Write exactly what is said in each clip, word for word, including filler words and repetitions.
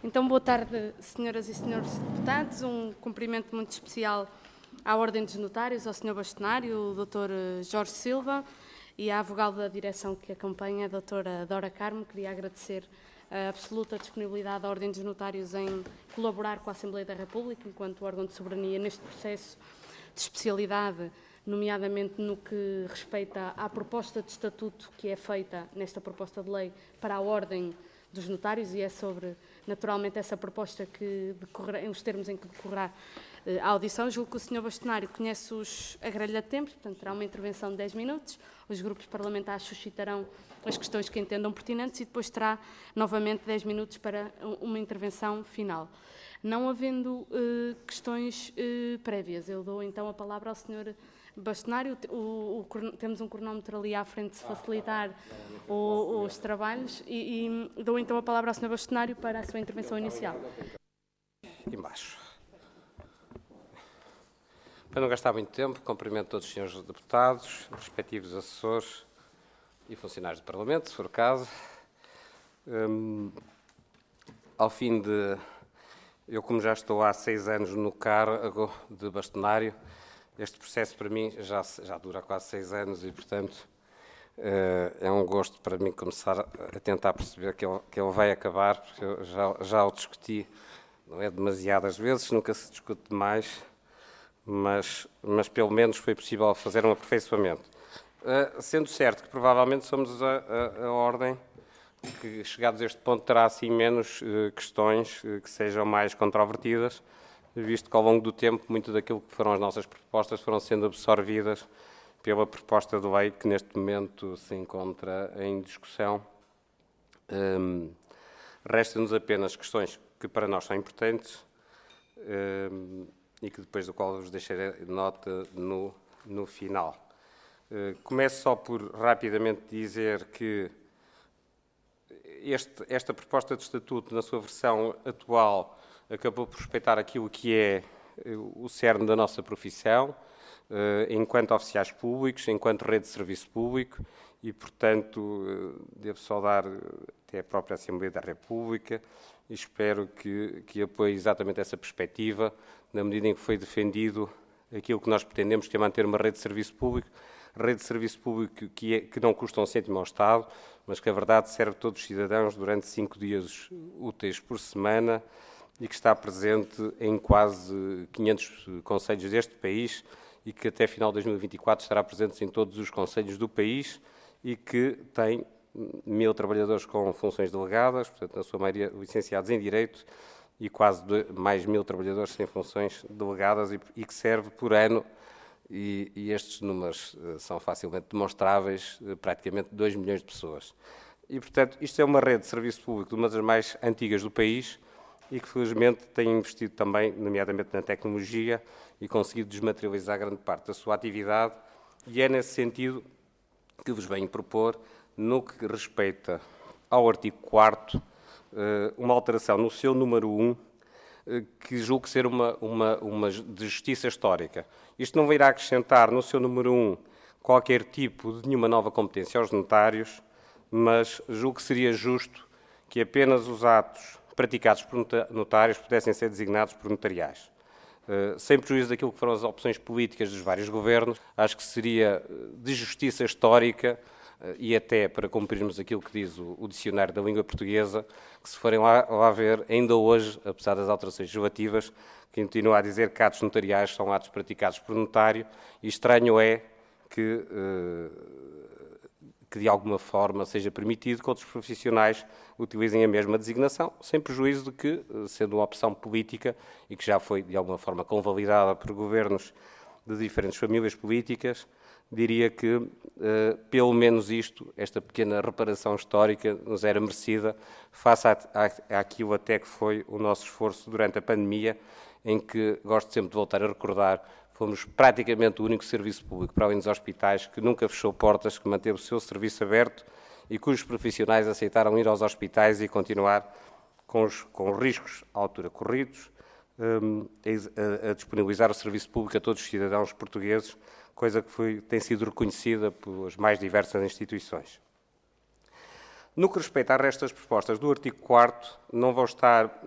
Então, boa tarde, senhoras e senhores deputados. Um cumprimento muito especial à Ordem dos Notários, ao senhor Bastonário, o doutor Jorge Silva, e à avogada da direção que acompanha, a doutora Dora Carmo. Queria agradecer a absoluta disponibilidade da Ordem dos Notários em colaborar com a Assembleia da República, enquanto órgão de soberania, neste processo de especialidade, nomeadamente no que respeita à proposta de estatuto que é feita nesta proposta de lei para a Ordem dos Notários, e é sobre, naturalmente, essa proposta que decorrerá, os termos em que decorrerá a audição. Julgo que o senhor Bastonário conhece-os a grelha de tempos, portanto, terá uma intervenção de dez minutos, os grupos parlamentares suscitarão as questões que entendam pertinentes e depois terá, novamente, dez minutos para uma intervenção final. Não havendo eh, questões eh, prévias, eu dou então a palavra ao senhor Bastonário. O, o, o, temos um cronómetro ali à frente, se facilitar o, os trabalhos, e, e dou então a palavra ao senhor Bastonário para a sua intervenção inicial. Embaixo. Para não gastar muito tempo, cumprimento todos os senhores deputados, respectivos assessores e funcionários do Parlamento, se for o caso. Hum, ao fim de... Eu, como já estou há seis anos no cargo de bastonário, este processo para mim já, já dura quase seis anos e, portanto, é um gosto para mim começar a tentar perceber que ele, que ele vai acabar, porque eu já, já o discuti, não é demasiadas vezes, nunca se discute demais, mas, mas pelo menos foi possível fazer um aperfeiçoamento. Sendo certo que provavelmente somos a, a, a ordem que, chegados a este ponto, terá assim menos uh, questões uh, que sejam mais controvertidas, visto que ao longo do tempo muito daquilo que foram as nossas propostas foram sendo absorvidas pela proposta de lei que neste momento se encontra em discussão. Um, Resta-nos apenas questões que para nós são importantes um, e que depois do qual vos deixarei nota no, no final. Uh, começo só por rapidamente dizer que Este, esta proposta de estatuto, na sua versão atual, acabou por respeitar aquilo que é o cerne da nossa profissão, enquanto oficiais públicos, enquanto rede de serviço público, e, portanto, devo saudar até a própria Assembleia da República e espero que, que apoie exatamente essa perspectiva, na medida em que foi defendido aquilo que nós pretendemos, que é manter uma rede de serviço público, rede de serviço público que, é, que não custa um cêntimo ao Estado, mas que a verdade serve a todos os cidadãos durante cinco dias úteis por semana e que está presente em quase quinhentos concelhos deste país e que até final de dois mil e vinte e quatro estará presente em todos os concelhos do país e que tem mil trabalhadores com funções delegadas, portanto, na sua maioria licenciados em Direito, e quase mais mil trabalhadores sem funções delegadas e, e que serve por ano. E, e estes números uh, são facilmente demonstráveis, uh, praticamente dois milhões de pessoas. E, portanto, isto é uma rede de serviço público de uma das mais antigas do país e que, felizmente, tem investido também, nomeadamente na tecnologia, e conseguido desmaterializar grande parte da sua atividade. E é nesse sentido que vos venho propor, no que respeita ao artigo quarto, uh, uma alteração no seu número um, que julgo ser uma, uma, uma de justiça histórica. Isto não irá acrescentar no seu número um qualquer tipo de nenhuma nova competência aos notários, mas julgo que seria justo que apenas os atos praticados por notários pudessem ser designados por notariais. Uh, sem prejuízo daquilo que foram as opções políticas dos vários governos, acho que seria de justiça histórica e até para cumprirmos aquilo que diz o, o dicionário da língua portuguesa, que se forem lá, lá ver, ainda hoje, apesar das alterações legislativas, continua a dizer que atos notariais são atos praticados por notário, e estranho é que, eh, que de alguma forma seja permitido que outros profissionais utilizem a mesma designação, sem prejuízo de que, sendo uma opção política, e que já foi de alguma forma convalidada por governos de diferentes famílias políticas, diria que, uh, pelo menos isto, esta pequena reparação histórica nos era merecida, face àquilo até que foi o nosso esforço durante a pandemia, em que, gosto sempre de voltar a recordar, fomos praticamente o único serviço público, para além dos hospitais, que nunca fechou portas, que manteve o seu serviço aberto e cujos profissionais aceitaram ir aos hospitais e continuar com os, com os riscos à altura corridos, um, a, a disponibilizar o serviço público a todos os cidadãos portugueses, coisa que foi, tem sido reconhecida pelas mais diversas instituições. No que respeita às restas propostas do artigo quarto, não vão estar,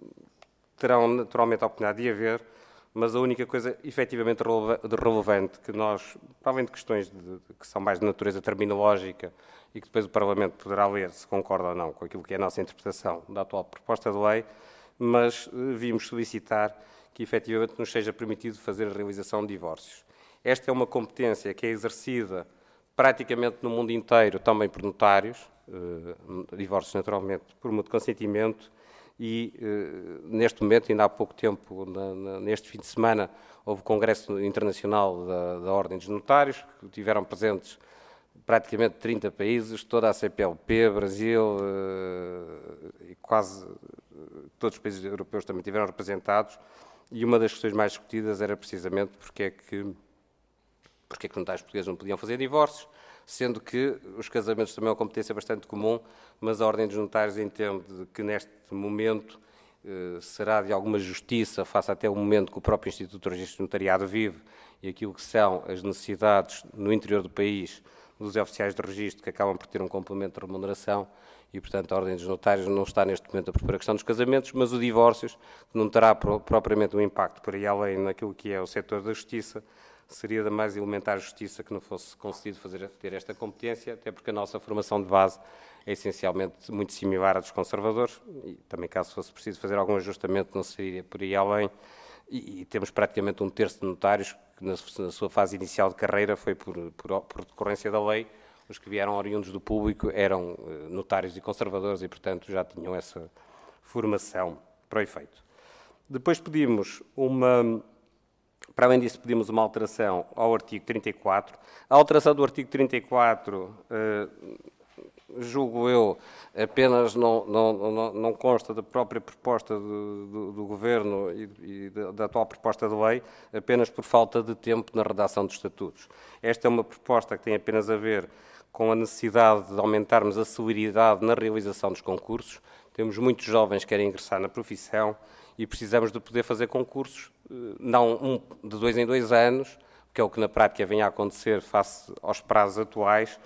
terão naturalmente a oportunidade de haver, mas a única coisa efetivamente relevante que nós, para além de questões de, de, que são mais de natureza terminológica e que depois o Parlamento poderá ler se concorda ou não com aquilo que é a nossa interpretação da atual proposta de lei, mas eh, vimos solicitar que efetivamente nos seja permitido fazer a realização de divórcios. Esta é uma competência que é exercida praticamente no mundo inteiro, também por notários, eh, divórcios naturalmente por mútuo consentimento, e eh, neste momento, ainda há pouco tempo, na, na, neste fim de semana, houve o Congresso Internacional da, da Ordem dos Notários, que tiveram presentes praticamente trinta países, toda a C P L P, Brasil eh, e quase todos os países europeus também tiveram representados, e uma das questões mais discutidas era precisamente porque é que, porque é que notários portugueses não podiam fazer divórcios, sendo que os casamentos também é uma competência bastante comum, mas a Ordem dos Notários entende que neste momento eh, será de alguma justiça, face até o momento que o próprio Instituto de Registro Notariado vive e aquilo que são as necessidades no interior do país dos oficiais de registro, que acabam por ter um complemento de remuneração, e, portanto, a Ordem dos Notários não está neste momento a propor a questão dos casamentos, mas o divórcios, que não terá propriamente um impacto por aí além naquilo que é o setor da justiça, seria da mais elementar justiça que não fosse concedido fazer, ter esta competência, até porque a nossa formação de base é essencialmente muito similar à dos conservadores, e também, caso fosse preciso fazer algum ajustamento, não seria por aí além, e, e temos praticamente um terço de notários que, na, na sua fase inicial de carreira, foi por, por, por decorrência da lei. Os que vieram oriundos do público eram notários e conservadores e, portanto, já tinham essa formação para o efeito. Depois pedimos uma, para além disso, pedimos uma alteração ao artigo trinta e quatro. A alteração do artigo trinta e quatro, eh, julgo eu, apenas não, não, não, não consta da própria proposta do, do, do Governo e, e da, da atual proposta de lei, apenas por falta de tempo na redação dos estatutos. Esta é uma proposta que tem apenas a ver com a necessidade de aumentarmos a celeridade na realização dos concursos. Temos muitos jovens que querem ingressar na profissão e precisamos de poder fazer concursos, não um, de dois em dois anos, que é o que na prática vem a acontecer face aos prazos atuais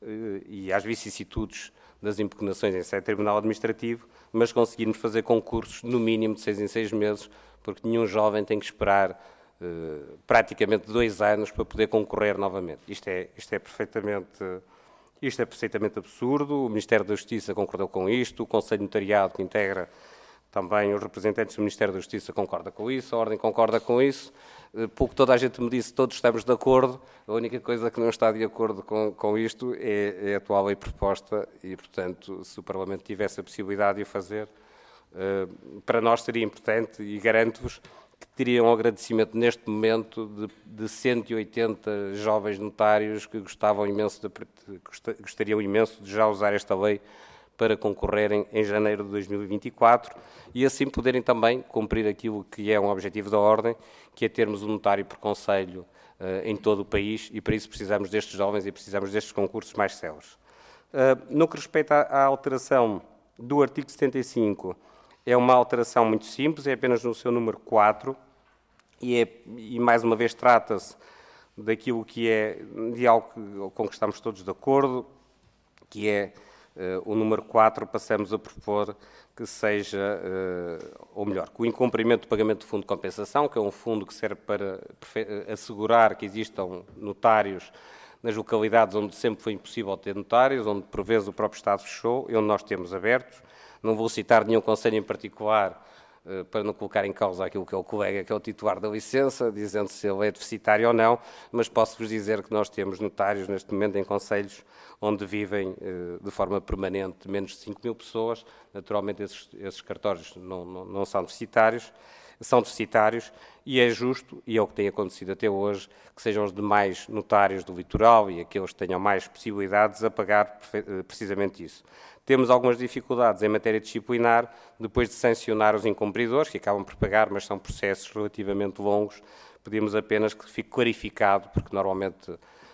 e às vicissitudes das impugnações em sede tribunal administrativo, mas conseguirmos fazer concursos no mínimo de seis em seis meses, porque nenhum jovem tem que esperar Uh, praticamente dois anos para poder concorrer novamente. Isto é, isto é perfeitamente, isto é perfeitamente absurdo. O Ministério da Justiça concordou com isto, o Conselho Notariado, que integra também os representantes do Ministério da Justiça, concorda com isso, a Ordem concorda com isso. Uh, pouco toda a gente me disse, todos estamos de acordo. A única coisa que não está de acordo com, com isto é, é a atual lei proposta e, portanto, se o Parlamento tivesse a possibilidade de o fazer, uh, para nós seria importante e garanto-vos que teriam um agradecimento neste momento de, de cento e oitenta jovens notários que gostavam imenso de, gostariam imenso de já usar esta lei para concorrerem em janeiro de dois mil e vinte e quatro e assim poderem também cumprir aquilo que é um objetivo da Ordem, que é termos um notário por conselho uh, em todo o país, e para isso precisamos destes jovens e precisamos destes concursos mais céleres. Uh, no que respeita à, à alteração do artigo setenta e cinco, é uma alteração muito simples, é apenas no seu número quatro, e, é, e mais uma vez trata-se daquilo que é, de algo que, com que estamos todos de acordo, que é uh, o número quatro, passamos a propor que seja, uh, ou melhor, que o incumprimento do pagamento do fundo de compensação, que é um fundo que serve para assegurar que existam notários nas localidades onde sempre foi impossível ter notários, onde por vezes o próprio Estado fechou, e onde nós temos abertos. Não vou citar nenhum conselho em particular uh, para não colocar em causa aquilo que é o colega, que é o titular da licença, dizendo se ele é deficitário ou não, mas posso-vos dizer que nós temos notários neste momento em conselhos onde vivem uh, de forma permanente menos de cinco mil pessoas. Naturalmente esses, esses cartórios não, não, não são deficitários, são deficitários, e é justo, e é o que tem acontecido até hoje, que sejam os demais notários do litoral e aqueles que tenham mais possibilidades a pagar precisamente isso. Temos algumas dificuldades em matéria disciplinar, depois de sancionar os incumpridores, que acabam por pagar, mas são processos relativamente longos. Pedimos apenas que fique clarificado, porque normalmente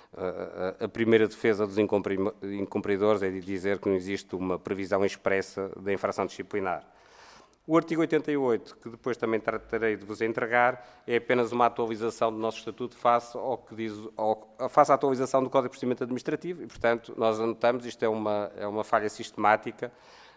a, a primeira defesa dos incumpridores é de dizer que não existe uma previsão expressa da infração disciplinar. O artigo oitenta e oito, que depois também tratarei de vos entregar, é apenas uma atualização do nosso Estatuto face, ao que diz, ao, face à atualização do Código de Procedimento Administrativo e, portanto, nós anotamos, isto é uma, é uma falha sistemática,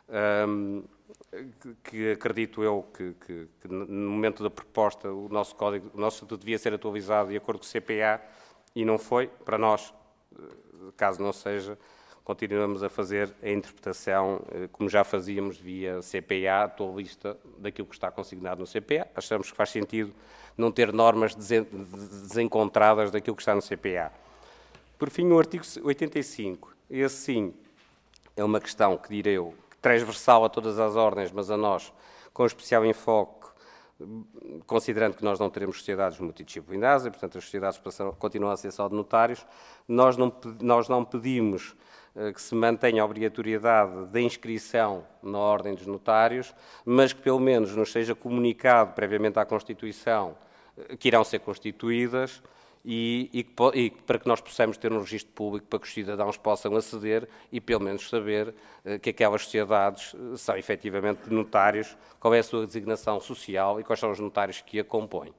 um, que, que acredito eu que, que, que no momento da proposta o nosso, código, o nosso Estatuto devia ser atualizado de acordo com o C P A e não foi. Para nós, caso não seja, continuamos a fazer a interpretação, como já fazíamos via C P A, atualista daquilo que está consignado no C P A. Achamos que faz sentido não ter normas desencontradas daquilo que está no C P A. Por fim, o artigo oitenta e cinco. Esse, sim, é uma questão que direi eu, transversal a todas as ordens, mas a nós, com especial enfoque, considerando que nós não teremos sociedades multidisciplinares e, portanto, as sociedades passam, continuam a ser só de notários, nós não, nós não pedimos que se mantenha a obrigatoriedade da inscrição na Ordem dos Notários, mas que pelo menos nos seja comunicado previamente à Constituição que irão ser constituídas e, e, e para que nós possamos ter um registro público para que os cidadãos possam aceder e pelo menos saber que aquelas sociedades são efetivamente de notários, qual é a sua designação social e quais são os notários que a compõem.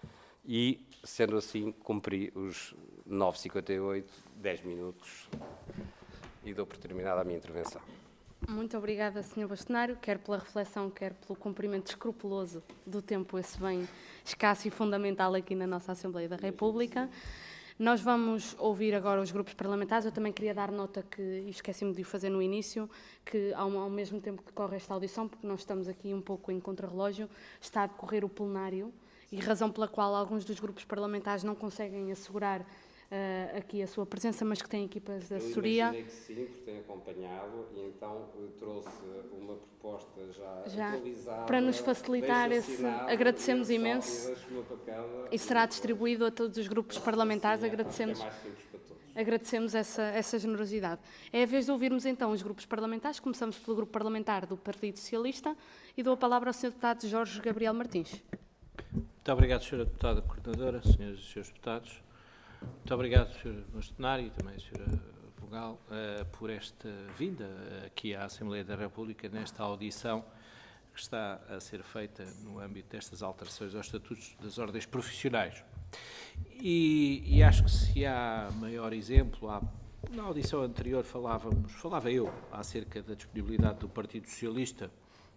E, sendo assim, cumpri os nove e cinquenta e oito, dez minutos. E dou por terminada a minha intervenção. Muito obrigada, senhor Bastonário, quer pela reflexão, quer pelo cumprimento escrupuloso do tempo, esse bem escasso e fundamental aqui na nossa Assembleia da República. Nós vamos ouvir agora os grupos parlamentares. Eu também queria dar nota que, e esqueci-me de o fazer no início, que ao, ao mesmo tempo que corre esta audição, porque nós estamos aqui um pouco em contrarrelógio, está a decorrer o plenário, e razão pela qual alguns dos grupos parlamentares não conseguem assegurar Uh, aqui a sua presença, mas que tem equipas de assessoria. Eu imaginei que sim, porque tenho acompanhado, e então trouxe uma proposta já, já atualizada. Para nos facilitar esse, agradecemos imenso. E será distribuído a todos os grupos parlamentares. Sim, agradecemos, é mais simples para todos. Agradecemos essa, essa generosidade. É a vez de ouvirmos então os grupos parlamentares. Começamos pelo grupo parlamentar do Partido Socialista e dou a palavra ao senhor deputado Jorge Gabriel Martins. Muito obrigado, senhora Deputada Coordenadora, senhoras e senhores deputados. Muito obrigado, senhor Bastonário e também, senhora Vogal, uh, por esta vinda aqui à Assembleia da República, nesta audição que está a ser feita no âmbito destas alterações aos estatutos das ordens profissionais. E, e acho que se há maior exemplo, há, na audição anterior falávamos, falava eu acerca da disponibilidade do Partido Socialista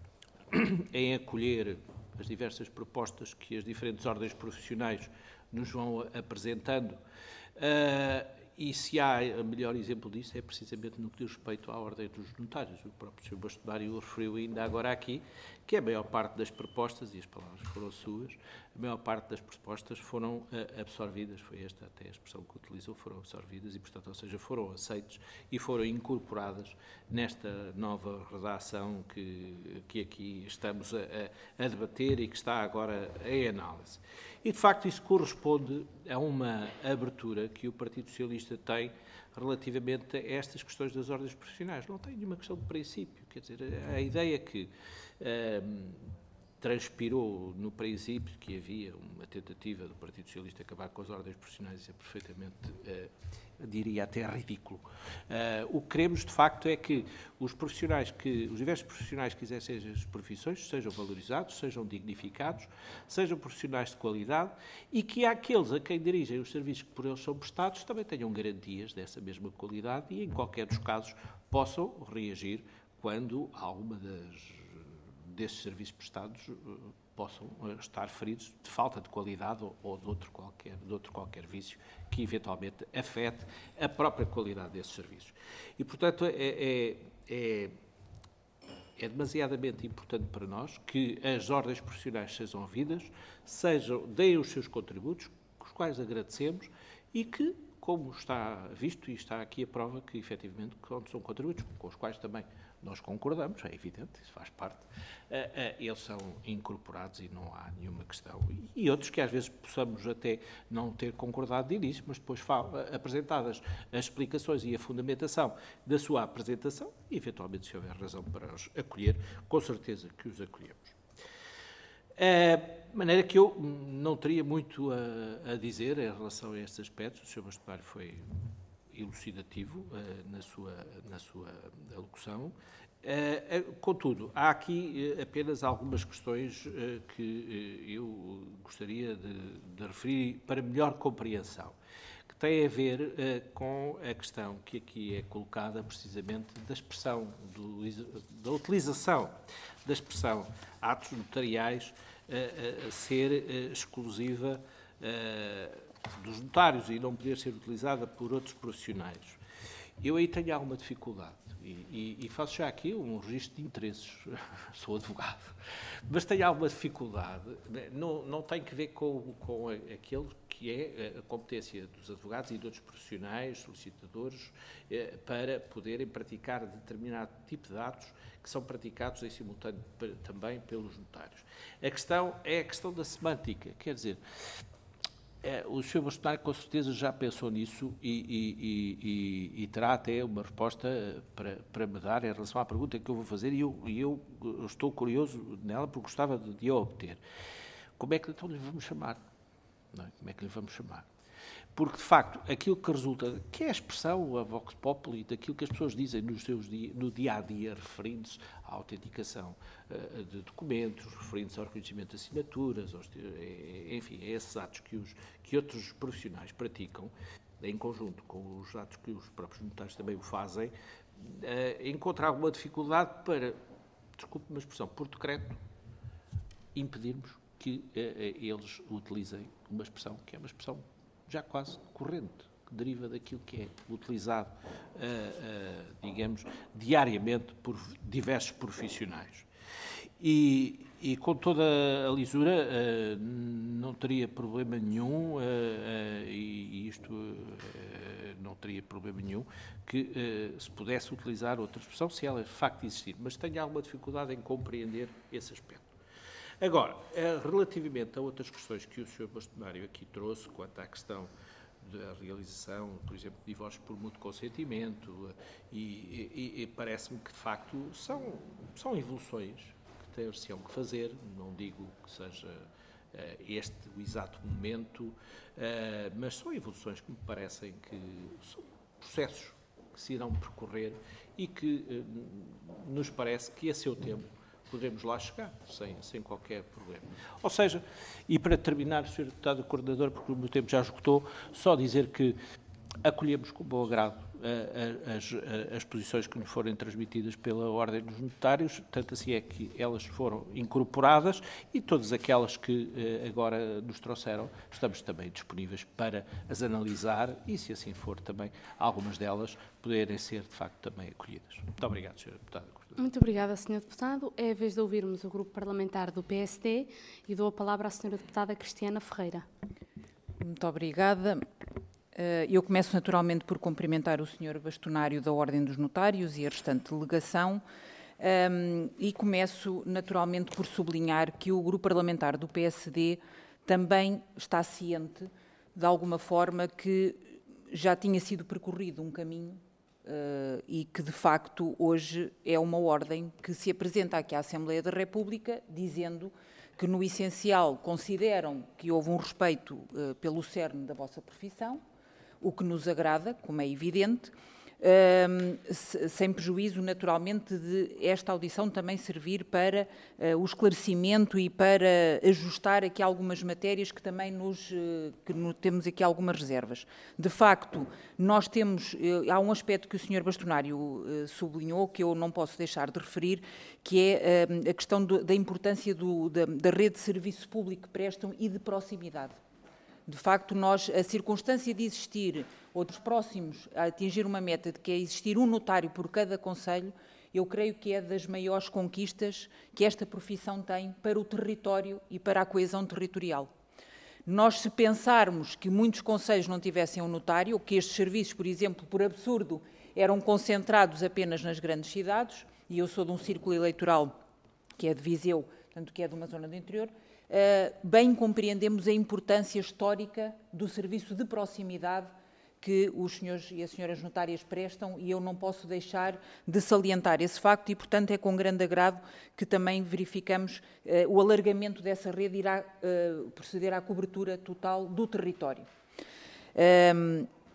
em acolher as diversas propostas que as diferentes ordens profissionais nos vão apresentando, uh, e se há melhor exemplo disso é precisamente no que diz respeito à Ordem dos Notários. O próprio senhor Bastonário o referiu ainda agora aqui, que a maior parte das propostas, e as palavras foram suas, a maior parte das propostas foram uh, absorvidas, foi esta até a expressão que utilizou, foram absorvidas e, portanto, ou seja, foram aceites e foram incorporadas nesta nova redação que, que aqui estamos a, a, a debater e que está agora em análise. E, de facto, isso corresponde a uma abertura que o Partido Socialista tem relativamente a estas questões das ordens profissionais. Não tem nenhuma questão de princípio. Quer dizer, a ideia que um, transpirou no princípio que havia uma tentativa do Partido Socialista acabar com as ordens profissionais é perfeitamente, uh, diria até ridículo. Uh, o que queremos, de facto, é que os profissionais que, os diversos profissionais que exercem as profissões sejam valorizados, sejam dignificados, sejam profissionais de qualidade e que aqueles a quem dirigem os serviços que por eles são prestados também tenham garantias dessa mesma qualidade e, em qualquer dos casos, possam reagir quando alguma das desses serviços prestados uh, possam estar feridos de falta de qualidade ou, ou de, outro qualquer, de outro qualquer vício que eventualmente afete a própria qualidade desses serviços. E, portanto, é, é, é, é demasiadamente importante para nós que as ordens profissionais sejam ouvidas, sejam, deem os seus contributos, os quais agradecemos, e que, como está visto, e está aqui a prova que, efetivamente, quando são contributos com os quais também nós concordamos, é evidente, isso faz parte, uh, uh, eles são incorporados e não há nenhuma questão. E, e outros que às vezes possamos até não ter concordado de início, mas depois falam, apresentadas as explicações e a fundamentação da sua apresentação, e eventualmente, se houver razão para os acolher, com certeza que os acolhemos. De uh, maneira que eu não teria muito a, a dizer em relação a estes aspectos. O senhor Bastonário foi elucidativo uh, na sua, na sua alocução. Uh, uh, contudo, há aqui uh, apenas algumas questões uh, que uh, eu gostaria de, de referir para melhor compreensão, que têm a ver uh, com a questão que aqui é colocada precisamente da expressão, do, da utilização da expressão atos notariais uh, uh, ser uh, exclusiva uh, dos notários e não poder ser utilizada por outros profissionais. Eu aí tenho alguma dificuldade. E, e, e faço já aqui um registro de interesses, sou advogado, mas tenho alguma dificuldade, não, não tem que ver com, com aquele que é a competência dos advogados e de outros profissionais, solicitadores, eh, para poderem praticar determinado tipo de atos que são praticados em simultâneo também pelos notários. A questão é a questão da semântica, quer dizer, É, o senhor Bastonário com certeza já pensou nisso e, e, e, e terá até uma resposta para, para me dar em relação à pergunta que eu vou fazer e eu, e eu estou curioso nela porque gostava de, de a obter. Como é que então lhe vamos chamar? Não é? Como é que lhe vamos chamar? Porque, de facto, aquilo que resulta, que é a expressão, a vox populi, daquilo que as pessoas dizem nos seus dia, no dia-a-dia, referindo-se à autenticação uh, de documentos, referindo-se ao reconhecimento de assinaturas, aos, enfim, a esses atos que, os, que outros profissionais praticam, em conjunto com os atos que os próprios notários também o fazem, uh, encontra alguma dificuldade para, desculpe uma expressão, por decreto, impedirmos que uh, eles utilizem uma expressão que é uma expressão já quase corrente, que deriva daquilo que é utilizado, uh, uh, digamos, diariamente por diversos profissionais. E, e com toda a lisura, uh, não teria problema nenhum, uh, uh, e isto uh, não teria problema nenhum, que uh, se pudesse utilizar outra expressão, se ela de facto existir, mas tenho alguma dificuldade em compreender esse aspecto. Agora, relativamente a outras questões que o senhor Bastonário aqui trouxe, quanto à questão da realização, por exemplo, de divórcio por mútuo consentimento, e, e, e parece-me que, de facto, são, são evoluções que ter-se-ão que fazer, não digo que seja uh, este o exato momento, uh, mas são evoluções que me parecem que são processos que se irão percorrer e que uh, nos parece que, a seu tempo, poderemos lá chegar, sem, sem qualquer problema. Ou seja, e para terminar, senhor Deputado Coordenador, porque o meu tempo já esgotou, só dizer que acolhemos com bom agrado as, as posições que nos forem transmitidas pela Ordem dos Notários, tanto assim é que elas foram incorporadas e todas aquelas que agora nos trouxeram, estamos também disponíveis para as analisar e, se assim for, também algumas delas poderem ser, de facto, também acolhidas. Muito obrigado, senhor Deputado. Muito obrigada, senhor Deputado. É a vez de ouvirmos o Grupo Parlamentar do P S D e dou a palavra à senhora Deputada Cristiana Ferreira. Muito obrigada. Eu começo naturalmente por cumprimentar o senhor Bastonário da Ordem dos Notários e a restante delegação e começo naturalmente por sublinhar que o Grupo Parlamentar do P S D também está ciente, de alguma forma, que já tinha sido percorrido um caminho Uh, e que, de facto, hoje é uma ordem que se apresenta aqui à Assembleia da República, dizendo que, no essencial, consideram que houve um respeito uh, pelo cerne da vossa profissão, o que nos agrada, como é evidente, uh, se, sem prejuízo, naturalmente, de esta audição também servir para uh, o esclarecimento e para ajustar aqui algumas matérias que também nos, uh, que no, temos aqui algumas reservas. De facto, nós temos, uh, há um aspecto que o senhor Bastonário uh, sublinhou, que eu não posso deixar de referir, que é uh, a questão do, da importância do, da, da rede de serviço público que prestam e de proximidade. De facto, nós, a circunstância de existir, ou dos próximos a atingir uma meta de que é existir um notário por cada concelho, eu creio que é das maiores conquistas que esta profissão tem para o território e para a coesão territorial. Nós, se pensarmos que muitos concelhos não tivessem um notário, ou que estes serviços, por exemplo, por absurdo, eram concentrados apenas nas grandes cidades, e eu sou de um círculo eleitoral que é de Viseu, portanto, que é de uma zona do interior, Uh, bem compreendemos a importância histórica do serviço de proximidade que os senhores e as senhoras notárias prestam e eu não posso deixar de salientar esse facto e, portanto, é com grande agrado que também verificamos uh, o alargamento dessa rede irá uh, proceder à cobertura total do território. Um,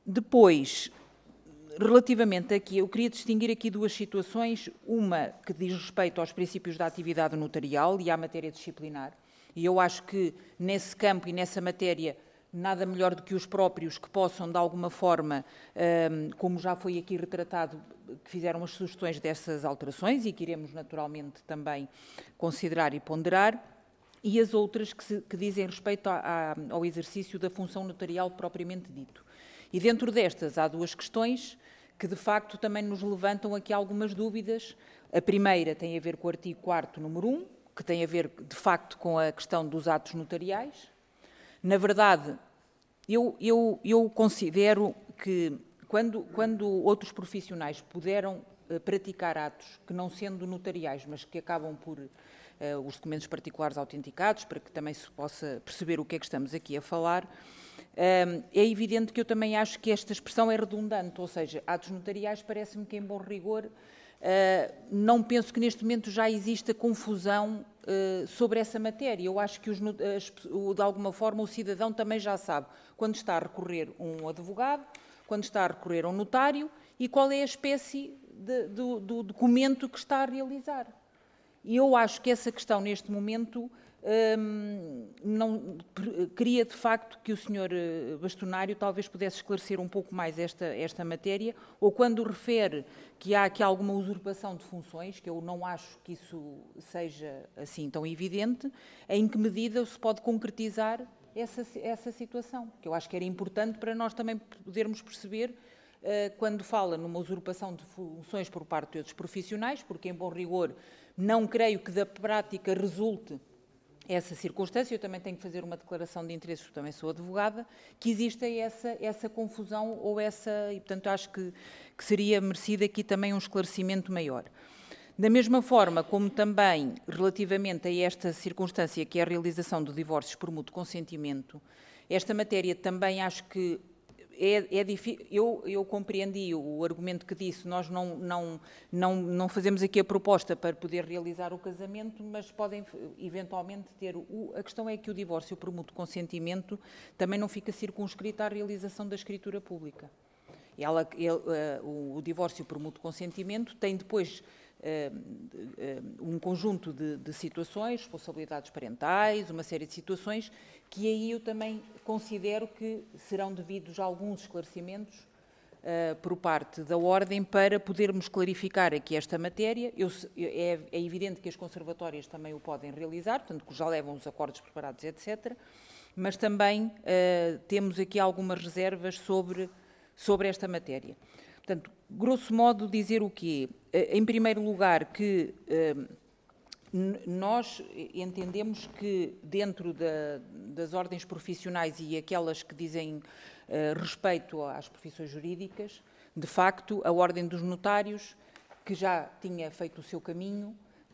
Depois, relativamente aqui, eu queria distinguir aqui duas situações, uma que diz respeito aos princípios da atividade notarial e à matéria disciplinar, e eu acho que nesse campo e nessa matéria nada melhor do que os próprios que possam, de alguma forma, como já foi aqui retratado, que fizeram as sugestões dessas alterações e que iremos naturalmente também considerar e ponderar, e as outras que, se, que dizem respeito a, a, ao exercício da função notarial propriamente dito. E dentro destas há duas questões que, de facto, também nos levantam aqui algumas dúvidas. A primeira tem a ver com o artigo quarto, número um, que tem a ver, de facto, com a questão dos atos notariais. Na verdade, eu, eu, eu considero que, quando, quando outros profissionais puderam uh, praticar atos que, não sendo notariais, mas que acabam por uh, os documentos particulares autenticados, para que também se possa perceber o que é que estamos aqui a falar, uh, é evidente que eu também acho que esta expressão é redundante, ou seja, atos notariais parece-me que, em bom rigor, uh, não penso que neste momento já exista confusão Uh, sobre essa matéria. Eu acho que, os, as, de alguma forma, o cidadão também já sabe quando está a recorrer a um advogado, quando está a recorrer a um notário e qual é a espécie de, do, do documento que está a realizar. E eu acho que essa questão, neste momento, hum, não, queria, de facto, que o senhor bastonário talvez pudesse esclarecer um pouco mais esta, esta matéria, ou quando refere que há aqui alguma usurpação de funções, que eu não acho que isso seja assim tão evidente, em que medida se pode concretizar essa, essa situação, que eu acho que era importante para nós também podermos perceber uh, quando fala numa usurpação de funções por parte de outros profissionais, porque, em bom rigor, não creio que da prática resulte essa circunstância. Eu também tenho que fazer uma declaração de interesses, porque também sou advogada, que exista essa, essa confusão ou essa... E, portanto, acho que, que seria merecido aqui também um esclarecimento maior. Da mesma forma como também, relativamente a esta circunstância, que é a realização de divórcios por mútuo consentimento, esta matéria também acho que É, é difícil. Eu, eu compreendi o argumento que disse, nós não, não, não, não fazemos aqui a proposta para poder realizar o casamento, mas podem eventualmente ter... O, a questão é que o divórcio por mútuo consentimento também não fica circunscrito à realização da escritura pública. Ela, ele, uh, o, o divórcio por mútuo consentimento tem depois uh, uh, um conjunto de, de situações, responsabilidades parentais, uma série de situações, que aí eu também considero que serão devidos alguns esclarecimentos uh, por parte da Ordem para podermos clarificar aqui esta matéria. Eu, é, é evidente que as conservatórias também o podem realizar, portanto, que já levam os acordos preparados, etcétera, mas também uh, temos aqui algumas reservas sobre, sobre esta matéria. Portanto, grosso modo, dizer o quê? Uh, em primeiro lugar, que... Uh, Nós entendemos que, dentro da, das ordens profissionais e aquelas que dizem uh, respeito às profissões jurídicas, de facto, a Ordem dos Notários, que já tinha feito o seu caminho,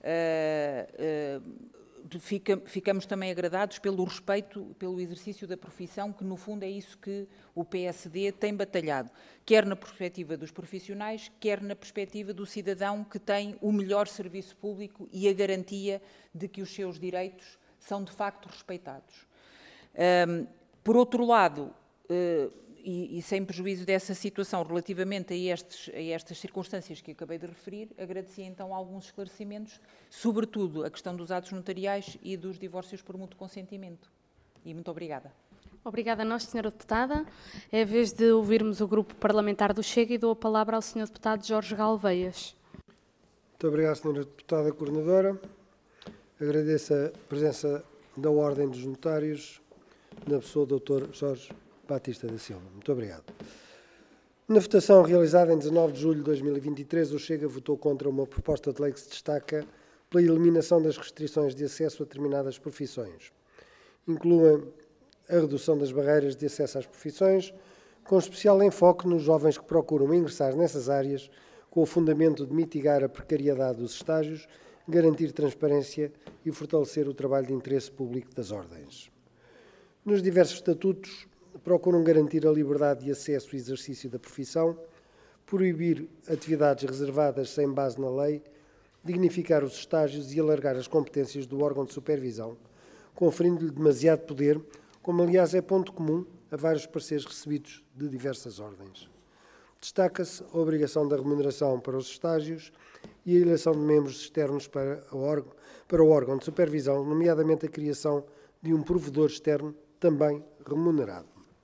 uh, uh, fica, ficamos também agradados pelo respeito, pelo exercício da profissão, que, no fundo, é isso que o P S D tem batalhado, quer na perspectiva dos profissionais, quer na perspectiva do cidadão que tem o melhor serviço público e a garantia de que os seus direitos são, de facto, respeitados. Um, por outro lado, uh, e, e sem prejuízo dessa situação, relativamente a, estes, a estas circunstâncias que acabei de referir, agradecia então alguns esclarecimentos, sobretudo a questão dos atos notariais e dos divórcios por mútuo consentimento. E muito obrigada. Obrigada a nós, senhora Deputada. É a vez de ouvirmos o Grupo Parlamentar do Chega e dou a palavra ao senhor Deputado Jorge Galveias. Muito obrigado, senhora Deputada Coordenadora. Agradeço a presença da Ordem dos Notários, na pessoa do doutor Jorge Batista da Silva. Muito obrigado. Na votação realizada em dezanove de julho de dois mil e vinte e três, o Chega votou contra uma proposta de lei que se destaca pela eliminação das restrições de acesso a determinadas profissões. Incluem a redução das barreiras de acesso às profissões, com especial enfoque nos jovens que procuram ingressar nessas áreas, com o fundamento de mitigar a precariedade dos estágios, garantir transparência e fortalecer o trabalho de interesse público das ordens. Nos diversos estatutos, procuram garantir a liberdade de acesso e exercício da profissão, proibir atividades reservadas sem base na lei, dignificar os estágios e alargar as competências do órgão de supervisão, conferindo-lhe demasiado poder, como aliás é ponto comum a vários pareceres recebidos de diversas ordens. Destaca-se a obrigação da remuneração para os estágios e a eleição de membros externos para, a órgão, para o órgão de supervisão, nomeadamente a criação de um provedor externo também remunerado.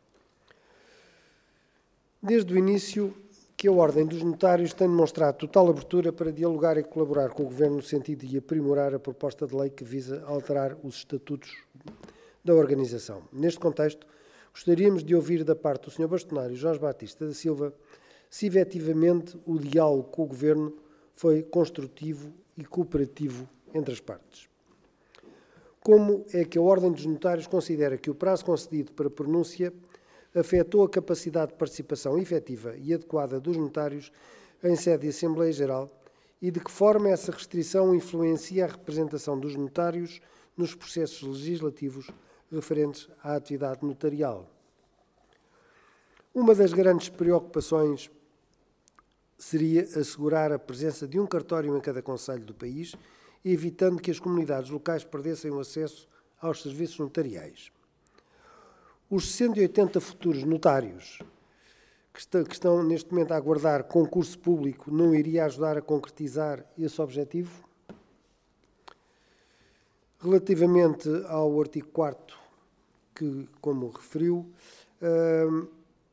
Desde o início que a Ordem dos Notários tem demonstrado total abertura para dialogar e colaborar com o Governo no sentido de aprimorar a proposta de lei que visa alterar os estatutos da organização. Neste contexto, gostaríamos de ouvir da parte do senhor Bastonário Jorge Batista da Silva se efetivamente o diálogo com o Governo foi construtivo e cooperativo entre as partes. Como é que a Ordem dos Notários considera que o prazo concedido para pronúncia afetou a capacidade de participação efetiva e adequada dos notários em sede de Assembleia Geral e de que forma essa restrição influencia a representação dos notários nos processos legislativos referentes à atividade notarial? Uma das grandes preocupações seria assegurar a presença de um cartório em cada concelho do país, evitando que as comunidades locais perdessem o acesso aos serviços notariais. Os cento e oitenta futuros notários que estão neste momento a aguardar concurso público não iria ajudar a concretizar esse objetivo? Relativamente ao artigo quarto, que, como referiu, hum,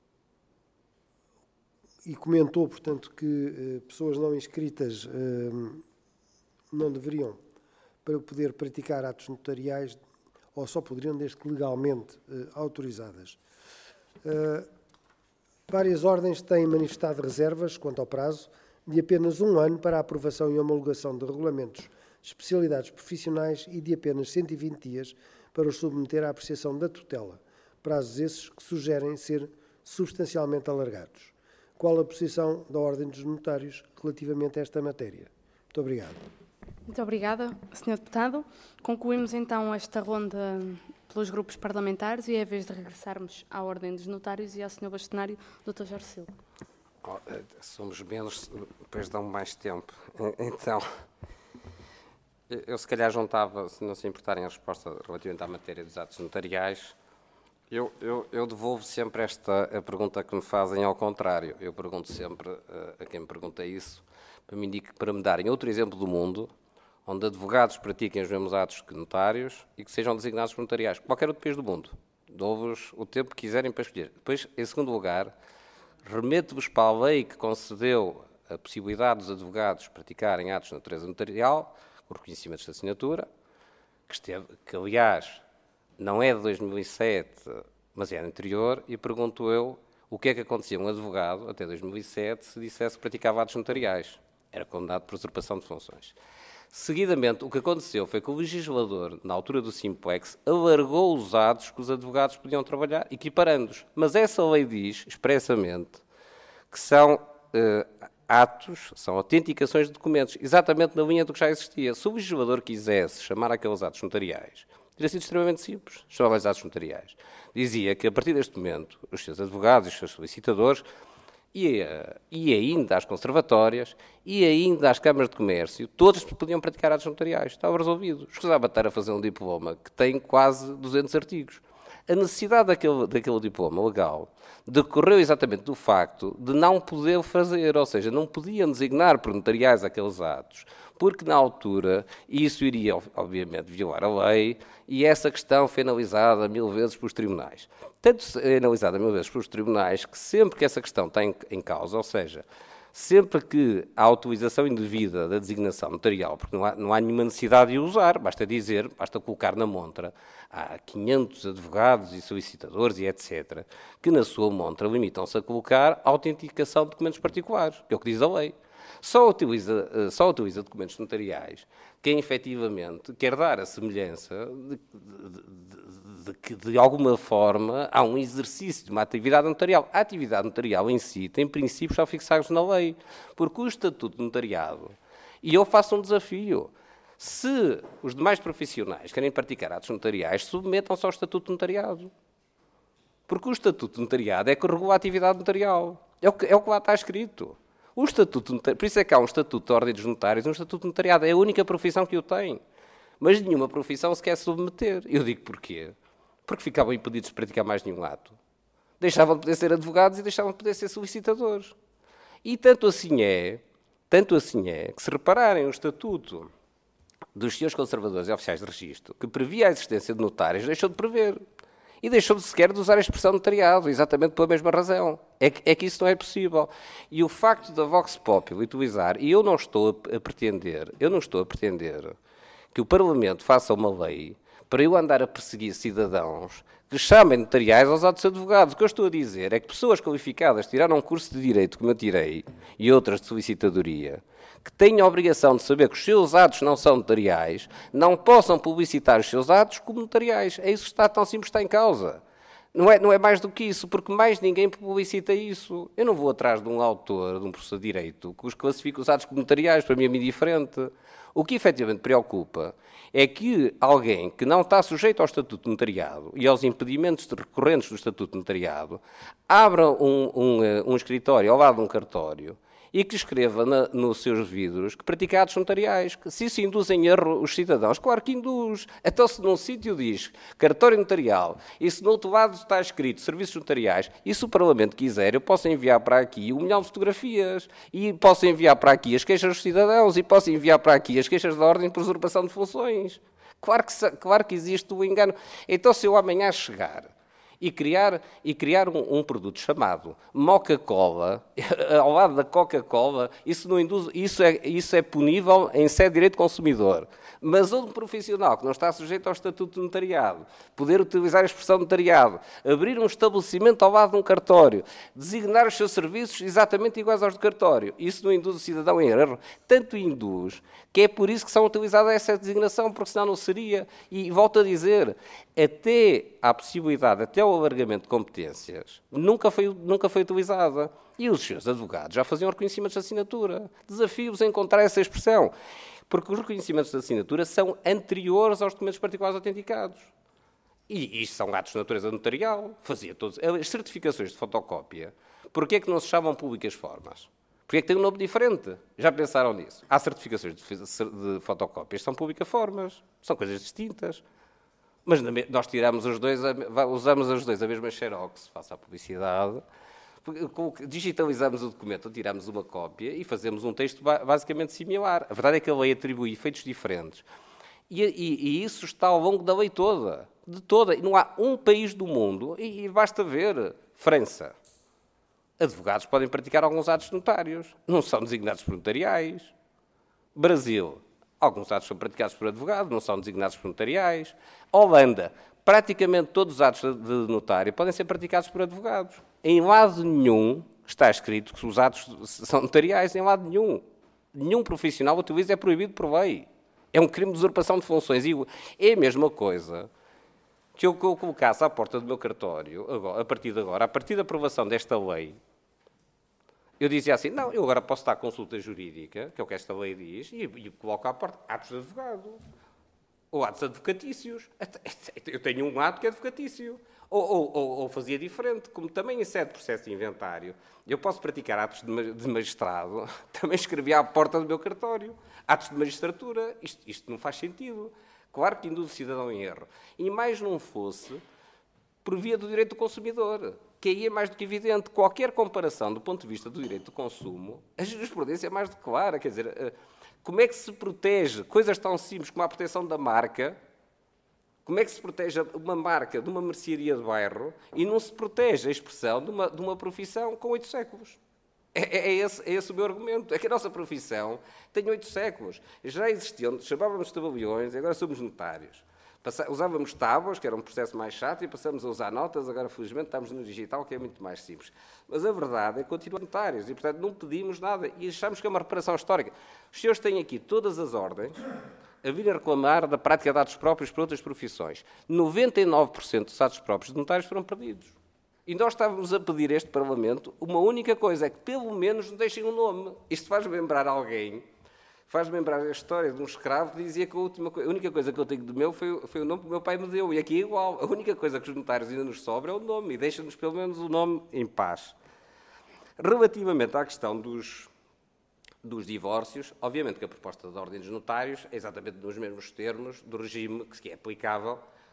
e comentou, portanto, que uh, pessoas não inscritas uh, não deveriam para poder praticar atos notariais, ou só poderiam, desde que legalmente uh, autorizadas. Uh, várias ordens têm manifestado reservas quanto ao prazo de apenas um ano para a aprovação e homologação de regulamentos de especialidades profissionais e de apenas cento e vinte dias para os submeter à apreciação da tutela, prazos esses que sugerem ser substancialmente alargados. Qual a posição da Ordem dos Notários relativamente a esta matéria? Muito obrigado. Muito obrigada, senhor Deputado. Concluímos então esta ronda pelos grupos parlamentares e é a vez de regressarmos à Ordem dos Notários e ao senhor Bastonário, doutor Jorge Silva. Oh, somos menos, depois dão mais tempo. Então, eu se calhar juntava, se não se importarem a resposta relativamente à matéria dos atos notariais. Eu, eu, eu devolvo sempre esta a pergunta que me fazem ao contrário. Eu pergunto sempre uh, a quem me pergunta isso, para me, indique, para me darem outro exemplo do mundo, onde advogados pratiquem os mesmos atos que notários e que sejam designados por notariais. Qualquer outro país do mundo. Dou-vos o tempo que quiserem para escolher. Depois, em segundo lugar, remeto-vos para a lei que concedeu a possibilidade dos advogados praticarem atos de natureza notarial, com reconhecimentos de assinatura, que, esteve, que aliás... não é de dois mil e sete, mas é anterior, e pergunto eu o que é que acontecia um advogado, até dois mil e sete, se dissesse que praticava atos notariais. Era condenado por usurpação de funções. Seguidamente, o que aconteceu foi que o legislador, na altura do Simplex, alargou os atos que os advogados podiam trabalhar, equiparando-os. Mas essa lei diz, expressamente, que são uh, atos, são autenticações de documentos, exatamente na linha do que já existia. Se o legislador quisesse chamar aqueles atos notariais, teria sido extremamente simples, chamava os atos notariais. Dizia que, a partir deste momento, os seus advogados, os seus solicitadores, e, e ainda às conservatórias, e ainda às câmaras de comércio, todos podiam praticar atos notariais. Estava resolvido. Escusava estar a fazer um diploma que tem quase duzentos artigos. A necessidade daquele, daquele diploma legal decorreu exatamente do facto de não poder fazer, ou seja, não podiam designar por notariais aqueles atos, porque na altura isso iria, obviamente, violar a lei, e essa questão foi analisada mil vezes pelos tribunais. Tanto é analisada mil vezes pelos tribunais que sempre que essa questão está em, em causa, ou seja, sempre que há utilização indevida da designação notarial, porque não há, não há nenhuma necessidade de usar, basta dizer, basta colocar na montra, há quinhentos advogados e solicitadores e etcétera, que na sua montra limitam-se a colocar a autenticação de documentos particulares, que é o que diz a lei. Só utiliza, só utiliza documentos notariais quem efetivamente quer dar a semelhança de, de, de, de que, de alguma forma, há um exercício de uma atividade notarial. A atividade notarial em si tem princípios já fixados na lei, porque o Estatuto de Notariado, e eu faço um desafio, se os demais profissionais querem praticar atos notariais, submetam-se ao Estatuto de Notariado. Porque o Estatuto de Notariado é que regula a atividade notarial. É o que, é o que lá está escrito. O estatuto, por isso é que há um Estatuto de Ordem dos Notários, um Estatuto de Notariado. É a única profissão que o tem. Mas nenhuma profissão se quer submeter. Eu digo porquê? Porque ficavam impedidos de praticar mais nenhum ato. deixavam de poder ser advogados e deixavam de poder ser solicitadores. E tanto assim é, tanto assim é, que se repararem o estatuto dos senhores conservadores e oficiais de registro, que previa a existência de notários, deixou de prever. E deixou de sequer de usar a expressão notariado, exatamente pela mesma razão. É que, é que isso não é possível. E o facto da Vox Populi utilizar, e eu não estou a, a pretender, eu não estou a pretender que o Parlamento faça uma lei para eu andar a perseguir cidadãos que chamem notariais aos atos advogados. O que eu estou a dizer é que pessoas qualificadas tiraram um curso de Direito, como eu tirei, e outras de solicitadoria, que têm a obrigação de saber que os seus atos não são notariais, não possam publicitar os seus atos como notariais. É isso que está tão simples, está em causa. Não é, não é mais do que isso, porque mais ninguém publicita isso. Eu não vou atrás de um autor, de um professor de Direito, que os classifica os atos como notariais, para mim é muito diferente. O que efetivamente preocupa é que alguém que não está sujeito ao Estatuto de Notariado e aos impedimentos recorrentes do Estatuto de Notariado abra um, um, um escritório ao lado de um cartório e que escreva na, nos seus vidros que pratica atos notariais, que se isso induz em erro os cidadãos, claro que induz. Então, se num sítio diz cartório notarial e se no outro lado está escrito serviços notariais, e se o Parlamento quiser, eu posso enviar para aqui um milhão de fotografias, e posso enviar para aqui as queixas dos cidadãos, e posso enviar para aqui as queixas da ordem por usurpação de funções. Claro que, claro que existe o engano. Então, se eu amanhã chegar e criar, e criar um, um produto chamado Moca-Cola, ao lado da Coca-Cola, isso, não induz, isso, é, isso é punível em sede de direito consumidor. Mas um profissional que não está sujeito ao Estatuto de Notariado, poder utilizar a expressão notariado, abrir um estabelecimento ao lado de um cartório, designar os seus serviços exatamente iguais aos do cartório, isso não induz o cidadão em erro. Tanto induz que é por isso que são utilizadas essa designação, porque senão não seria. E volto a dizer, até à possibilidade, até ao alargamento de competências, nunca foi, nunca foi utilizada. E os seus advogados já faziam reconhecimentos de assinatura. Desafio-vos a encontrar essa expressão. Porque os reconhecimentos de assinatura são anteriores aos documentos particulares autenticados. E isto são atos de natureza notarial. Fazia todos. As certificações de fotocópia, porquê é que não se chamam públicas formas? Porquê é que tem um nome diferente? Já pensaram nisso? Há certificações de, de fotocópias que são públicas formas. São coisas distintas. Mas nós tiramos os dois, usamos os dois a mesma xerox, faça a publicidade, digitalizamos o documento, tiramos uma cópia e fazemos um texto basicamente similar. A verdade é que a lei atribui efeitos diferentes. E, e, e isso está ao longo da lei toda. De toda. E não há um país do mundo, e, e basta ver, França. Advogados podem praticar alguns atos notários. Não são designados por notariais. Brasil. Alguns atos são praticados por advogado, não são designados por notariais. Holanda. Praticamente todos os atos de notário podem ser praticados por advogados. Em lado nenhum está escrito que os atos são notariais, em lado nenhum. Nenhum profissional utiliza, é proibido por lei. É um crime de usurpação de funções. E é a mesma coisa que eu, que eu colocasse à porta do meu cartório, agora, a partir de agora, a partir da aprovação desta lei, eu dizia assim, não, eu agora posso dar consulta jurídica, que é o que esta lei diz, e, e coloco à porta atos de advogado. Ou atos advocatícios. Eu tenho um ato que é advocatício. Ou, ou, ou fazia diferente, como também em sede de processo de inventário, eu posso praticar atos de magistrado, também escrevia à porta do meu cartório. Atos de magistratura, isto, isto não faz sentido. Claro que induz o cidadão em erro. E mais não fosse por via do direito do consumidor, que aí é mais do que evidente. Qualquer comparação do ponto de vista do direito do consumo, a jurisprudência é mais do que clara. Quer dizer, como é que se protege coisas tão simples como a proteção da marca? Como é que se protege uma marca de uma mercearia de bairro e não se protege a expressão de uma, de uma profissão com oito séculos? É, é, é, esse, é esse o meu argumento. É que a nossa profissão tem oito séculos. Já existiam, chamávamos de tabeliões e agora somos notários. Passa, usávamos tábuas, que era um processo mais chato, e passamos a usar notas. Agora, felizmente, estamos no digital, que é muito mais simples. Mas a verdade é que continuam notários e, portanto, não pedimos nada. E achamos que é uma reparação histórica. Os senhores têm aqui todas as ordens a virem reclamar da prática de atos próprios para outras profissões. noventa e nove por cento dos atos próprios de notários foram perdidos. E nós estávamos a pedir a este Parlamento uma única coisa, é que pelo menos nos deixem um nome. Isto faz lembrar alguém, faz lembrar a história de um escravo que dizia que a, última, a única coisa que eu tenho do meu foi, foi o nome que o meu pai me deu. E aqui é igual. A única coisa que os notários ainda nos sobra é o nome. E deixa-nos pelo menos o nome em paz. Relativamente à questão dos... dos divórcios, obviamente que a proposta da Ordem dos Notários é exatamente nos mesmos termos do regime que é aplicável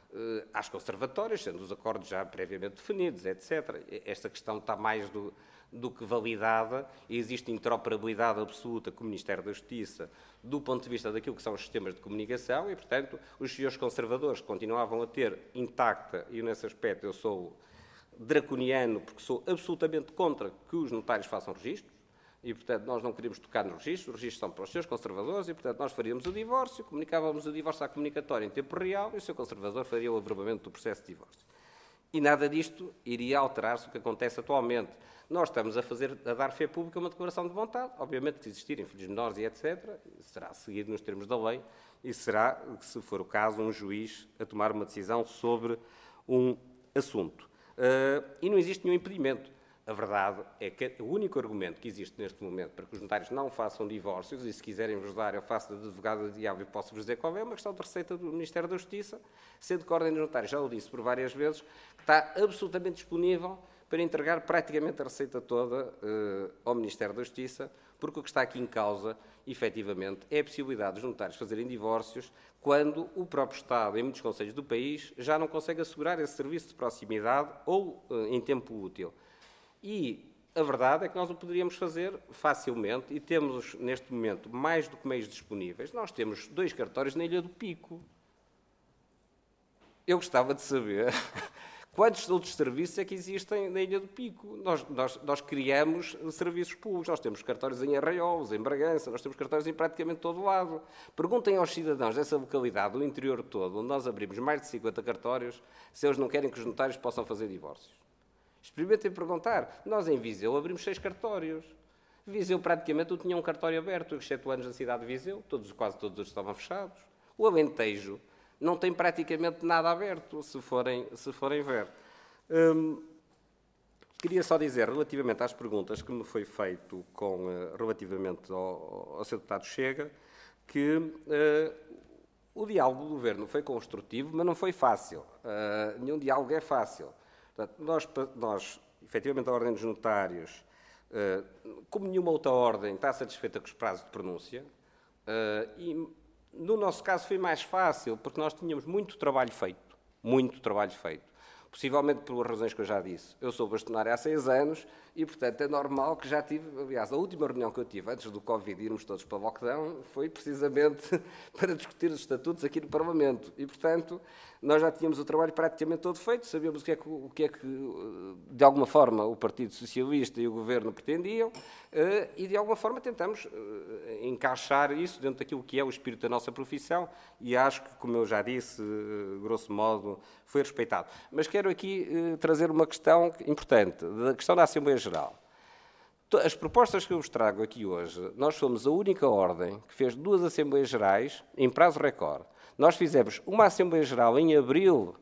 às conservatórias, sendo os acordos já previamente definidos, etcétera. Esta questão está mais do, do que validada e existe interoperabilidade absoluta com o Ministério da Justiça do ponto de vista daquilo que são os sistemas de comunicação e, portanto, os senhores conservadores continuavam a ter intacta, e nesse aspecto eu sou draconiano porque sou absolutamente contra que os notários façam registros, e, portanto, nós não queríamos tocar nos registros, os registros são para os seus conservadores e, portanto, nós faríamos o divórcio, comunicávamos o divórcio à comunicatória em tempo real e o seu conservador faria o averbamento do processo de divórcio. E nada disto iria alterar-se o que acontece atualmente. Nós estamos a, fazer, a dar fé pública a uma declaração de vontade, obviamente que se existirem filhos menores e etcétera, será seguido nos termos da lei e será, se for o caso, um juiz a tomar uma decisão sobre um assunto. Uh, e não existe nenhum impedimento. A verdade é que o único argumento que existe neste momento para que os notários não façam divórcios, e se quiserem vos dar, eu faço de advogado de diabo e posso-vos dizer qual é, é uma questão de receita do Ministério da Justiça, sendo que a Ordem dos Notários, já o disse por várias vezes, que está absolutamente disponível para entregar praticamente a receita toda uh, ao Ministério da Justiça, porque o que está aqui em causa, efetivamente, é a possibilidade dos notários fazerem divórcios quando o próprio Estado, em muitos concelhos do país, já não consegue assegurar esse serviço de proximidade ou uh, em tempo útil. E a verdade é que nós o poderíamos fazer facilmente e temos, neste momento, mais do que meios disponíveis. Nós temos dois cartórios na Ilha do Pico. Eu gostava de saber quantos outros serviços é que existem na Ilha do Pico. Nós, nós, nós criamos serviços públicos. Nós temos cartórios em Arraiolos, em Bragança, nós temos cartórios em praticamente todo o lado. Perguntem aos cidadãos dessa localidade, do interior todo, onde nós abrimos mais de cinquenta cartórios, se eles não querem que os notários possam fazer divórcios. Experimentem perguntar. Nós, em Viseu, abrimos seis cartórios. Viseu, praticamente, não tinha um cartório aberto, excetuando a cidade de Viseu. Todos, quase todos os estavam fechados. O Alentejo não tem praticamente nada aberto, se forem, se forem ver. Hum, queria só dizer, relativamente às perguntas que me foi feito com, uh, relativamente ao, ao seu deputado Chega, que uh, o diálogo do Governo foi construtivo, mas não foi fácil. Uh, nenhum diálogo é fácil. Portanto, nós, nós, efetivamente, a Ordem dos Notários, como nenhuma outra ordem, está satisfeita com os prazos de pronúncia, e, no nosso caso, foi mais fácil, porque nós tínhamos muito trabalho feito, muito trabalho feito. Possivelmente por razões que eu já disse. Eu sou bastonário há seis anos e, portanto, é normal que já tive... Aliás, a última reunião que eu tive antes do Covid irmos todos para o lockdown foi precisamente para discutir os estatutos aqui no Parlamento. E, portanto, nós já tínhamos o trabalho praticamente todo feito, sabíamos o que é que, o que, é que de alguma forma, o Partido Socialista e o Governo pretendiam e, de alguma forma, tentamos encaixar isso dentro daquilo que é o espírito da nossa profissão e acho que, como eu já disse, grosso modo, foi respeitado. Mas quero aqui eh, trazer uma questão importante, da questão da Assembleia Geral. As propostas que eu vos trago aqui hoje, nós fomos a única ordem que fez duas Assembleias Gerais em prazo recorde. Nós fizemos uma Assembleia Geral em abril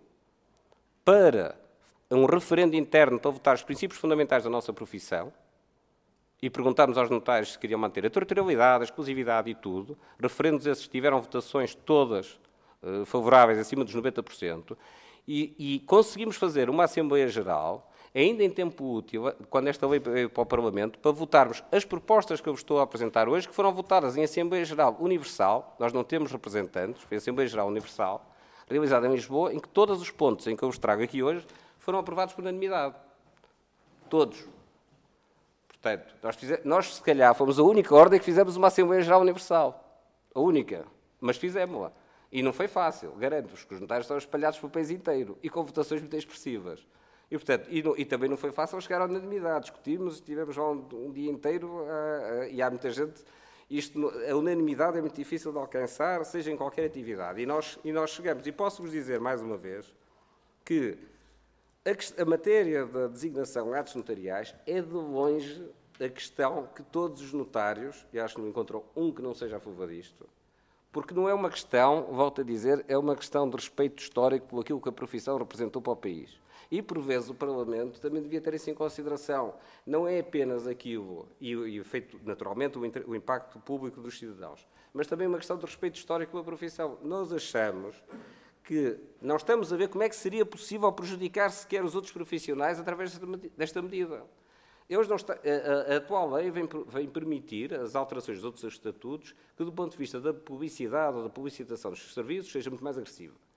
para um referendo interno para votar os princípios fundamentais da nossa profissão e perguntámos aos notários se queriam manter a territorialidade, a exclusividade e tudo. Referendos esses tiveram votações todas eh, favoráveis, acima dos noventa por cento. E, e conseguimos fazer uma Assembleia Geral, ainda em tempo útil, quando esta lei veio para o Parlamento, para votarmos as propostas que eu vos estou a apresentar hoje, que foram votadas em Assembleia Geral Universal, nós não temos representantes, foi Assembleia Geral Universal, realizada em Lisboa, em que todos os pontos em que eu vos trago aqui hoje foram aprovados por unanimidade. Todos. Portanto, nós, fizemos, nós se calhar fomos a única ordem que fizemos uma Assembleia Geral Universal. A única. Mas fizemos-la. E não foi fácil, garanto-vos que os notários estão espalhados pelo país inteiro e com votações muito expressivas. E, portanto, e, não, e também não foi fácil chegar à unanimidade. Discutimos, estivemos lá um, um dia inteiro uh, uh, e há muita gente... Isto, a unanimidade é muito difícil de alcançar, seja em qualquer atividade. E nós, e nós chegamos. E posso-vos dizer, mais uma vez, que a, a matéria da designação de atos notariais é de longe a questão que todos os notários, e acho que não encontrou um que não seja a favor disto, porque não é uma questão, volto a dizer, é uma questão de respeito histórico por aquilo que a profissão representou para o país. E, por vezes, o Parlamento também devia ter isso em consideração. Não é apenas aquilo, e, e feito, naturalmente, o, o impacto público dos cidadãos, mas também uma questão de respeito histórico pela profissão. Nós achamos que não estamos a ver como é que seria possível prejudicar sequer os outros profissionais através desta medida. Eles não está, a, a atual lei vem, vem permitir as alterações dos outros estatutos que, do ponto de vista da publicidade ou da publicitação dos serviços, seja muito mais agressiva.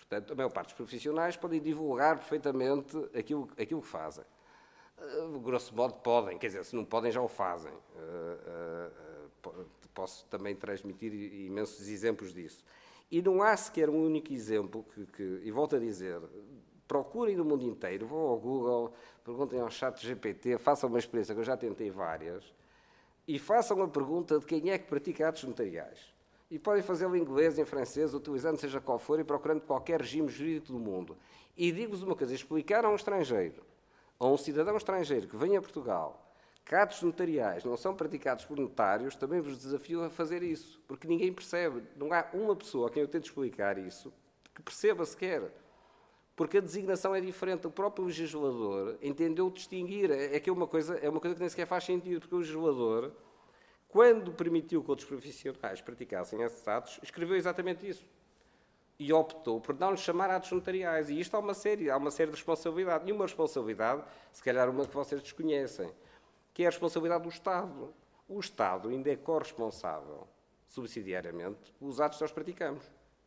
Portanto, a maior parte dos profissionais podem divulgar perfeitamente aquilo, aquilo que fazem. Uh, grosso modo podem, quer dizer, se não podem já o fazem. Uh, uh, uh, posso também transmitir imensos exemplos disso. E não há sequer um único exemplo que, que e volto a dizer, procurem no mundo inteiro, vão ao Google, perguntem ao chat G P T, façam uma experiência que eu já tentei várias, e façam a pergunta de quem é que pratica atos notariais. E podem fazê-lo em inglês, em francês, utilizando seja qual for e procurando qualquer regime jurídico do mundo. E digo-vos uma coisa, explicar a um estrangeiro, a um cidadão estrangeiro que vem a Portugal, que atos notariais não são praticados por notários, também vos desafio a fazer isso, porque ninguém percebe. Não há uma pessoa a quem eu tento explicar isso que perceba sequer. Porque a designação é diferente. O próprio legislador entendeu distinguir. É que é uma coisa, é uma coisa que nem sequer faz sentido, porque o legislador, quando permitiu que outros profissionais praticassem esses atos, escreveu exatamente isso. E optou por não lhes chamar atos notariais. E isto há uma série, há uma série de responsabilidade. E uma responsabilidade, se calhar uma que vocês desconhecem, que é a responsabilidade do Estado. O Estado ainda é corresponsável, subsidiariamente, pelos atos que nós praticamos.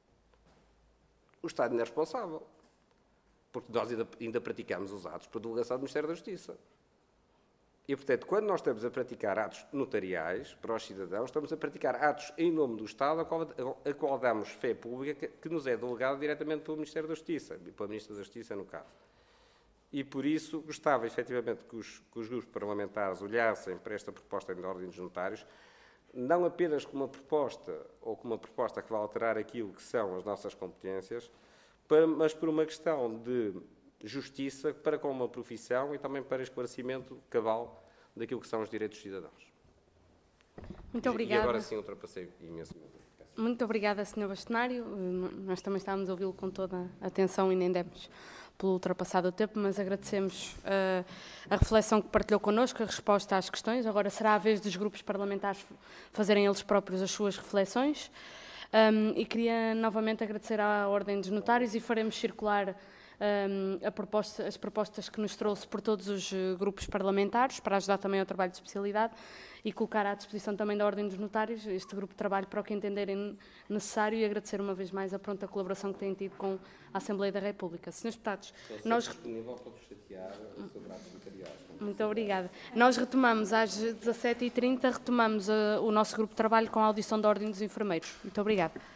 O Estado ainda é responsável, porque nós ainda, ainda praticamos os atos por delegação do Ministério da Justiça. E, portanto, quando nós estamos a praticar atos notariais para os cidadãos, estamos a praticar atos em nome do Estado, a qual, a qual damos fé pública, que, que nos é delegado diretamente pelo Ministério da Justiça, e pela Ministra da Justiça, no caso. E, por isso, gostava, efetivamente, que os, que os grupos parlamentares olhassem para esta proposta de ordem dos notários, não apenas como uma proposta, ou como uma proposta que vai alterar aquilo que são as nossas competências, para, mas por uma questão de justiça para com uma profissão e também para esclarecimento cabal daquilo que são os direitos dos cidadãos. Muito obrigada. E agora sim ultrapassei imensamente. Muito obrigada, senhor Bastonário. Nós também estávamos a ouvi-lo com toda a atenção e nem demos pelo ultrapassado tempo, mas agradecemos uh, a reflexão que partilhou connosco, a resposta às questões. Agora será a vez dos grupos parlamentares fazerem eles próprios as suas reflexões. Um, e queria novamente agradecer à Ordem dos Notários e faremos circular um, a proposta, as propostas que nos trouxe por todos os uh, grupos parlamentares, para ajudar também ao trabalho de especialidade e colocar à disposição também da Ordem dos Notários este grupo de trabalho para o que entenderem necessário, e agradecer uma vez mais a pronta colaboração que têm tido com a Assembleia da República. Senhores Deputados, nós... disponível para vos chatear sobre atos notariais. Muito obrigada. Nós retomamos às dezassete e trinta, retomamos uh, o nosso grupo de trabalho com a audição da Ordem dos Enfermeiros. Muito obrigada.